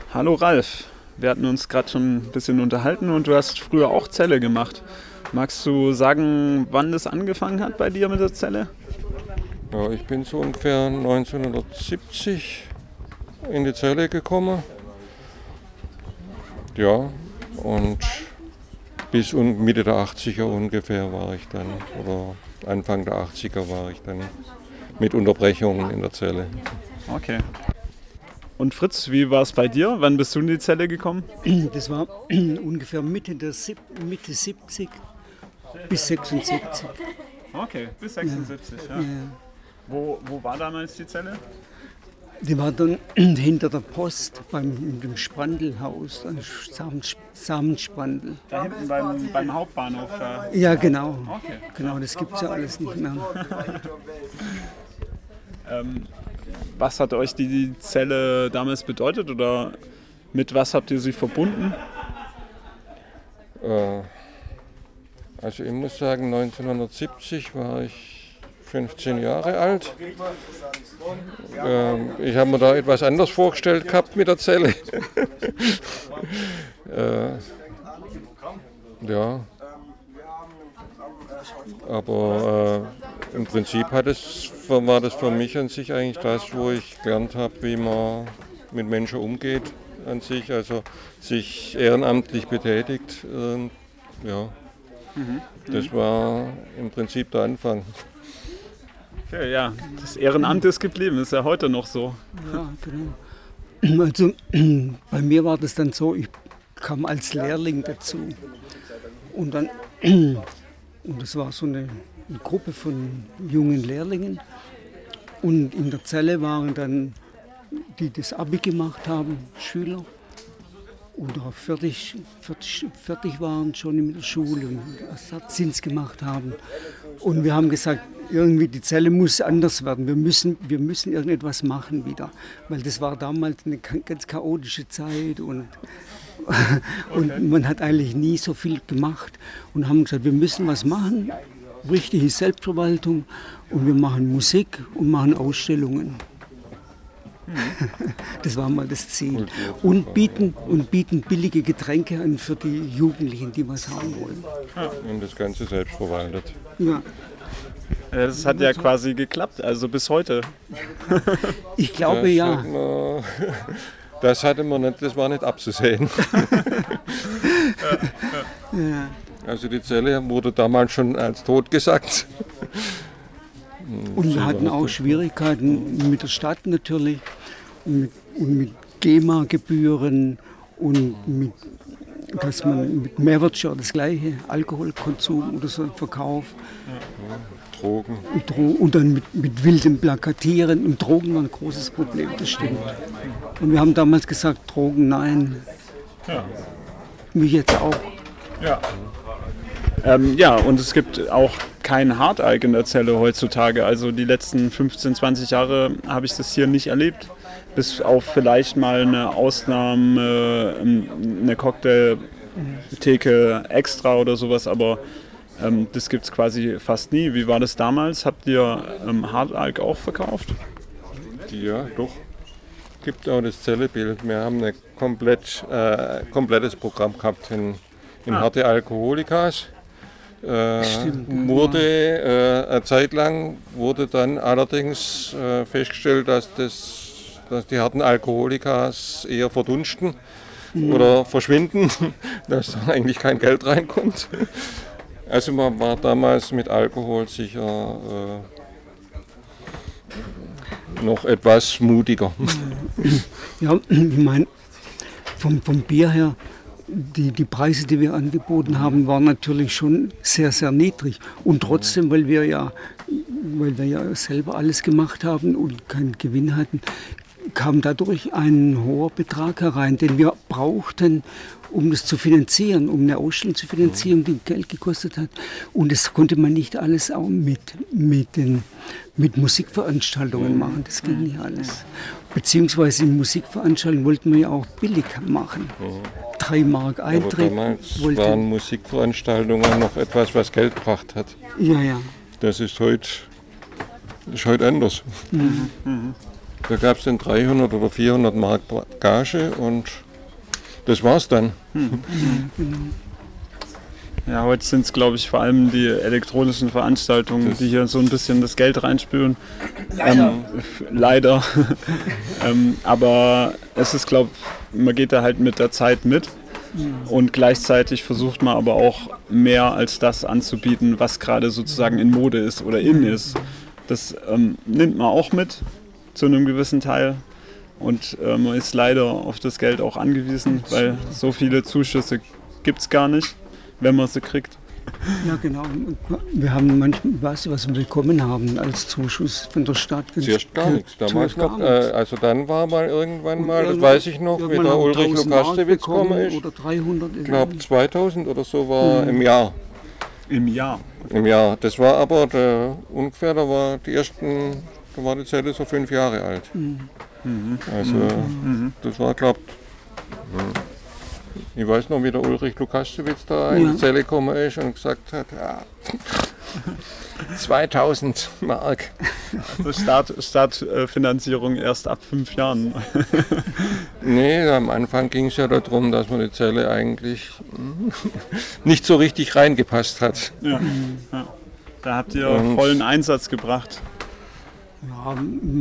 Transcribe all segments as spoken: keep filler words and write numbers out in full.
Hallo Ralf, wir hatten uns gerade schon ein bisschen unterhalten und du hast früher auch Zelle gemacht. Magst du sagen, wann das angefangen hat bei dir mit der Zelle? Ja, ich bin so ungefähr neunzehnhundertsiebzig in die Zelle gekommen. Ja, und bis Mitte der achtziger ungefähr war ich dann, oder Anfang der achtziger war ich dann mit Unterbrechungen in der Zelle. Okay. Und Fritz, wie war es bei dir? Wann bist du in die Zelle gekommen? Das war ungefähr Mitte der Sieb- Mitte siebzig bis sechsundsiebzig. Okay, bis sechsundsiebzig, ja. Ja. Wo, wo war damals die Zelle? Die war dann hinter der Post beim dem Sprandelhaus, dann Samen, Samenspandel. Da hinten beim, beim Hauptbahnhof. Äh. Ja, genau. Okay. Genau, das gibt es ja alles nicht mehr. ähm, was hat euch die Zelle damals bedeutet oder mit was habt ihr sie verbunden? Äh, also ich muss sagen, neunzehnhundertsiebzig war ich fünfzehn Jahre alt. Ähm, ich habe mir da etwas anders vorgestellt gehabt mit der Zelle. äh, ja. Aber äh, im Prinzip hat es, war das für mich an sich eigentlich das, wo ich gelernt habe, wie man mit Menschen umgeht an sich, also sich ehrenamtlich betätigt. Und, ja, Mhm. das war im Prinzip der Anfang. Okay, ja, das Ehrenamt ist geblieben, ist ja heute noch so. Ja, genau. Also bei mir war das dann so, ich kam als Lehrling dazu. Und dann, und das war so eine, eine Gruppe von jungen Lehrlingen. Und in der Zelle waren dann, die das Abi gemacht haben, Schüler. Und auch fertig, fertig, fertig waren schon in der Schule und Ersatzdienst gemacht haben. Und wir haben gesagt, irgendwie die Zelle muss anders werden. Wir müssen, wir müssen irgendetwas machen wieder. Weil das war damals eine ganz chaotische Zeit und, und okay. Man hat eigentlich nie so viel gemacht. Und haben gesagt, wir müssen was machen, richtige Selbstverwaltung. Und wir machen Musik und machen Ausstellungen. Das war mal das Ziel. Und bieten, und bieten billige Getränke an für die Jugendlichen, die was haben wollen. Und das Ganze selbst verwaltet. Ja. Das hat ja quasi geklappt, also bis heute. Ich glaube das ja. Hat man, das hatte man nicht, das war nicht abzusehen. Ja. Also die Zelle wurde damals schon als tot gesagt. Und wir hatten auch Schwierigkeiten mit der Stadt natürlich und mit, und mit GEMA-Gebühren und mit, dass man mit Mehrwertsteuer das gleiche, Alkoholkonsum oder so, Verkauf. Ja, Drogen. Und, Dro- und dann mit, mit wildem Plakatieren und Drogen war ein großes Problem, das stimmt. Und wir haben damals gesagt, Drogen nein. Ja. Wie jetzt auch. Ja. Ähm, ja, und es gibt auch kein Hartalk in der Zelle heutzutage. Also die letzten fünfzehn, zwanzig Jahre habe ich das hier nicht erlebt. Bis auf vielleicht mal eine Ausnahme, eine Cocktailtheke extra oder sowas. Aber ähm, das gibt es quasi fast nie. Wie war das damals? Habt ihr ähm, Hartalk auch verkauft? Ja, doch. Es gibt auch das Zellebild. Wir haben ein komplett, äh, komplettes Programm gehabt in, in ah. harte Alkoholikas. Äh, Stimmt, wurde äh, eine Zeit lang wurde dann allerdings äh, festgestellt, dass, das, dass die harten Alkoholikas eher verdunsten mhm. oder verschwinden, dass da eigentlich kein Geld reinkommt. Also man war damals mit Alkohol sicher äh, noch etwas mutiger. Ja, ich meine, vom, vom Bier her, Die, die Preise, die wir angeboten haben, waren natürlich schon sehr, sehr niedrig. Und trotzdem, weil wir ja, weil wir ja selber alles gemacht haben und keinen Gewinn hatten, kam dadurch ein hoher Betrag herein, den wir brauchten, um das zu finanzieren, um eine Ausstellung zu finanzieren, die Geld gekostet hat. Und das konnte man nicht alles auch mit, mit, den, mit Musikveranstaltungen machen. Das ging nicht alles. Beziehungsweise in Musikveranstaltungen wollten wir ja auch billig machen. Drei Mark Eintritt. Aber damals waren Musikveranstaltungen noch etwas, was Geld gebracht hat. Ja, ja. Das ist heute, ist heute anders. Mhm. Mhm. Da gab es dann dreihundert oder vierhundert Mark Gage und das war's dann. Hm. Ja, heute sind es, glaube ich, vor allem die elektronischen Veranstaltungen, das die hier so ein bisschen das Geld reinspülen. Leider. Ähm, f- leider. ähm, aber es ist, glaube ich, man geht da halt mit der Zeit mit. Und gleichzeitig versucht man aber auch mehr als das anzubieten, was gerade sozusagen in Mode ist oder in ist. Das ähm, nimmt man auch mit, zu einem gewissen Teil. Und äh, man ist leider auf das Geld auch angewiesen, weil so viele Zuschüsse gibt es gar nicht, wenn man sie kriegt. Ja, genau. Wir haben manchmal, weißt du, was wir bekommen haben als Zuschuss von der Stadt? Zuerst gar nichts. Damals noch, äh, also dann war mal irgendwann mal, das weiß ich noch, wie der Ulrich Lukaszewitz gekommen ist. Oder dreihundert. Ich glaube zweitausend oder so war mhm. im Jahr. Im Jahr? Im Jahr. Das war aber der, ungefähr, da war die ersten, da war die Zelle so fünf Jahre alt. Mhm. Also mhm. das war, glaube ich, ich weiß noch, wie der Ulrich Lukaszewitz da in ja. die Zelle gekommen ist und gesagt hat, ja, zweitausend Mark. Also Start, Startfinanzierung erst ab fünf Jahren. Nee, am Anfang ging es ja darum, dass man die Zelle eigentlich nicht so richtig reingepasst hat. Ja. Ja. Da habt ihr und vollen Einsatz gebracht. Ja,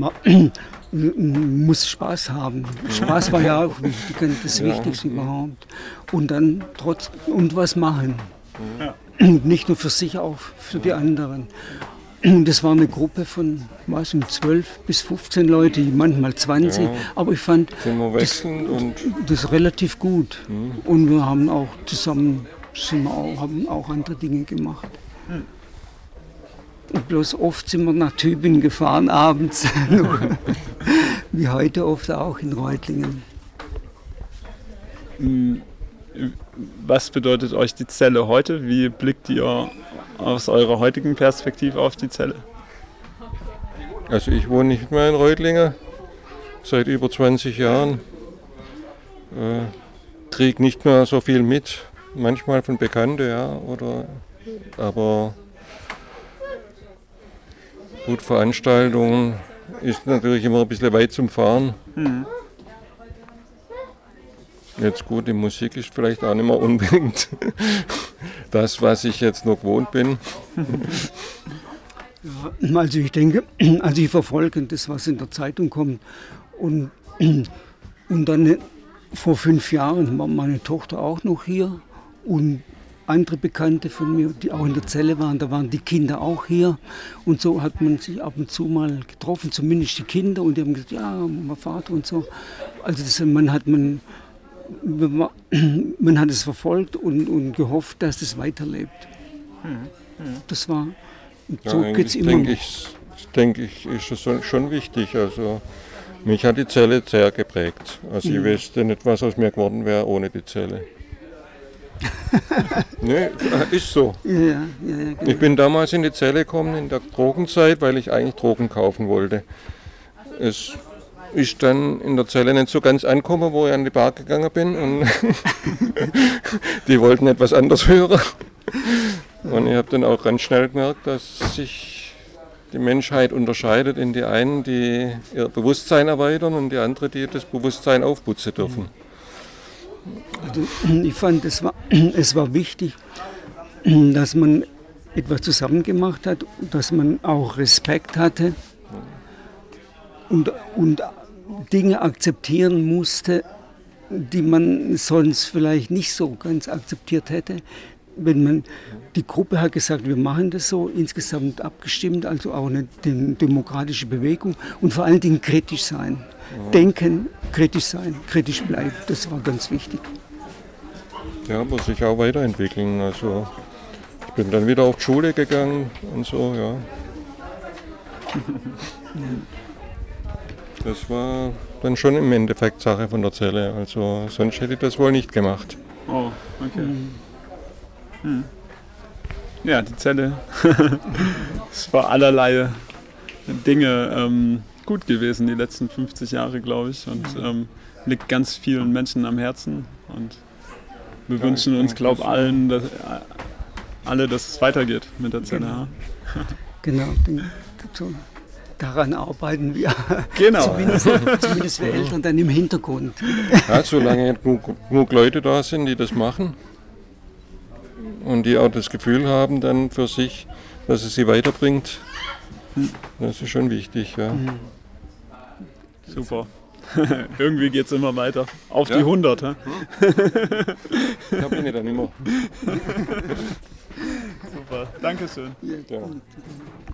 muss Spaß haben. Spaß war ja auch das Wichtigste ja. überhaupt. Und dann trotz und was machen. Ja. Nicht nur für sich, auch für die anderen. Und das war eine Gruppe von was, zwölf bis fünfzehn Leute, manchmal zwanzig. Ja. Aber ich fand das, und das relativ gut. Mhm. Und wir haben auch zusammen sind wir auch, haben auch andere Dinge gemacht. Mhm. Und bloß oft sind wir nach Tübingen gefahren, abends, wie heute oft auch in Reutlingen. Was bedeutet euch die Zelle heute? Wie blickt ihr aus eurer heutigen Perspektive auf die Zelle? Also ich wohne nicht mehr in Reutlingen, seit über zwanzig Jahren. Äh, kriege nicht mehr so viel mit, manchmal von Bekannten, ja, oder, aber gut, Veranstaltungen ist natürlich immer ein bisschen weit zum Fahren. Mhm. Jetzt gut, die Musik ist vielleicht auch nicht mehr unbedingt das, was ich jetzt noch gewohnt bin. Ja, also ich denke, also ich verfolge das, was in der Zeitung kommt. Und, und dann vor fünf Jahren war meine Tochter auch noch hier und andere Bekannte von mir, die auch in der Zelle waren, da waren die Kinder auch hier. Und so hat man sich ab und zu mal getroffen, zumindest die Kinder. Und die haben gesagt, ja, mein Vater und so. Also das, man hat man, man hat es verfolgt und, und gehofft, dass es weiterlebt. Das war, so ja, geht's immer denke noch. ich, denke ich, ist es schon wichtig. Also mich hat die Zelle sehr geprägt. Also ich wüsste nicht, was aus mir geworden wäre ohne die Zelle. Nee, ist so. Ja, ja, ja, genau. Ich bin damals in die Zelle gekommen in der Drogenzeit, weil ich eigentlich Drogen kaufen wollte. Es ist dann in der Zelle nicht so ganz angekommen, wo ich an die Bar gegangen bin und die wollten etwas anderes hören. Und ich habe dann auch ganz schnell gemerkt, dass sich die Menschheit unterscheidet in die einen, die ihr Bewusstsein erweitern und die anderen, die das Bewusstsein aufputzen dürfen. Also ich fand, es war, es war wichtig, dass man etwas zusammen gemacht hat, dass man auch Respekt hatte und, und Dinge akzeptieren musste, die man sonst vielleicht nicht so ganz akzeptiert hätte. Wenn man, die Gruppe hat gesagt, wir machen das so, insgesamt abgestimmt, also auch eine demokratische Bewegung und vor allen Dingen kritisch sein. Ja. Denken, kritisch sein, kritisch bleiben, das war ganz wichtig. Ja, muss sich auch weiterentwickeln. Also ich bin dann wieder auf die Schule gegangen und so, ja. Das war dann schon im Endeffekt Sache von der Zelle, also sonst hätte ich das wohl nicht gemacht. Oh, okay. Mhm. Hm. Ja, die Zelle. Es war allerlei Dinge ähm, gut gewesen die letzten fünfzig Jahre, glaube ich. Und ähm, liegt ganz vielen Menschen am Herzen. Und wir ja, wünschen uns, glaube ich, allen, dass, alle, dass es weitergeht mit der Zelle. Genau. Genau. daran arbeiten wir. Genau. zumindest, zumindest wir Eltern dann im Hintergrund. Ja, solange genug, genug Leute da sind, die das machen und die auch das Gefühl haben dann für sich, dass es sie weiterbringt, das ist schon wichtig. Ja. Super. Irgendwie geht es immer weiter. Auf Ja. die hundert. Hä? Da bin ich dann immer. Super. Dankeschön. Ja.